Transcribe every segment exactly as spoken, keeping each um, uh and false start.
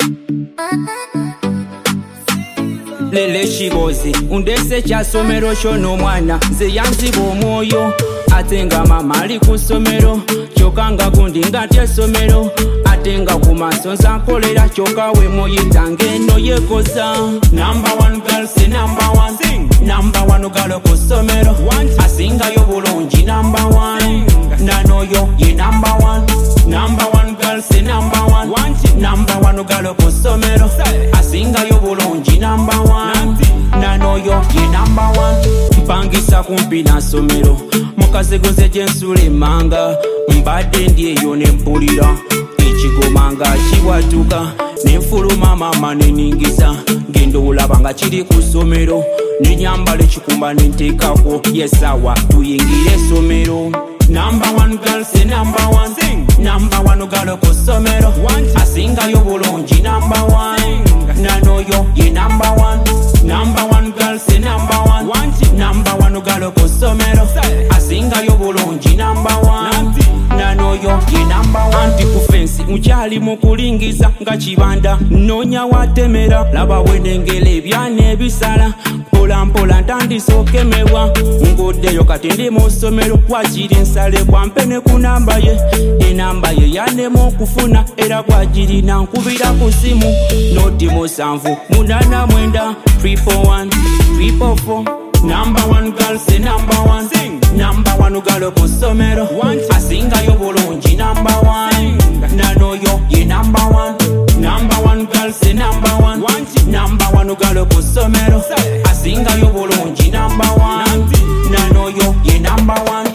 Lele shibozi undese cha somero shono mwana nze yanziba omwoyo ate nga mama ali ku ssomero kyokka nga gundi nga tya ssomero ate nga ku maaso nza nkolera kyokka we muyita ng'eno yekoza. Number one girl si number one Sing. Number one girl ku ssomero asingayo bulungi number one nanoyo ye number one. Number one girl si number one Number one girl ku ssomero asingayo bulungi number one nanoyo ye number one. Mpangisa kumpi na ssomero mukazi goze gyensula emmanga mbadde ndi eyo ne mpulira ekigoma nga kibwatuka ne nfuluma maama ne ningiza ngenda olaba nga kiri ku ssomero ne nyambala ekikumba ne nteekako yesawa tuyingire essomero. Number one girl si number one Sing. Number one girl ku ssomero asingayo bulungi number one nanoyo ye number one. Number one girl si number one Number one girl ku ssomero asingayo bulungi number one nanoyo ye number one. Anti ku fensi mukyali mu kulingiza nga kibanda noonya watemera laba bwenengera ebyana ebisala mpola mpola ntandisa okemebwa ngoddeyo kati ndi mu ssomero wakiri nsale kwampe ne ku namba ye enamba ye yannema okufuna era gwagirina nkubira ku simu noti musanvu munana mwenda triple one triple four. Number one girl si number one Sing. Number one girl ku ssomero asingayo bulungi number one nanoyo ye number one. Number one girl si number one Number one girl ku ssomero asingayo bulungi number one nanoyo ye number one.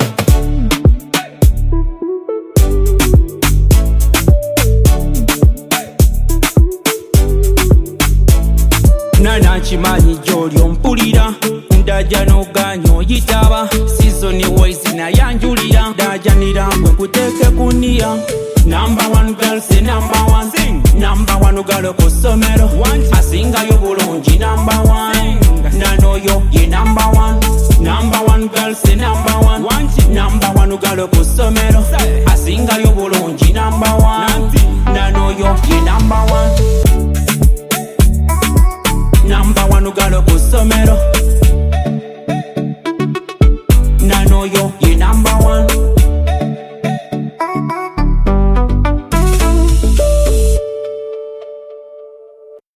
Nana kimanyi gy'oli ompulira ndaja n'oganya oyitaba season wise nayanjulira ndajanira ngwe kuteeke ku nniya. Number one girl si number one Sing. Number one girl ku ssomero asingayo bulungi number one nanoyo ye number one. Number one girl si number one Number one girl ku ssomero asingayo bulungi number one nanoyo ye number one. Number one girl ku ssomero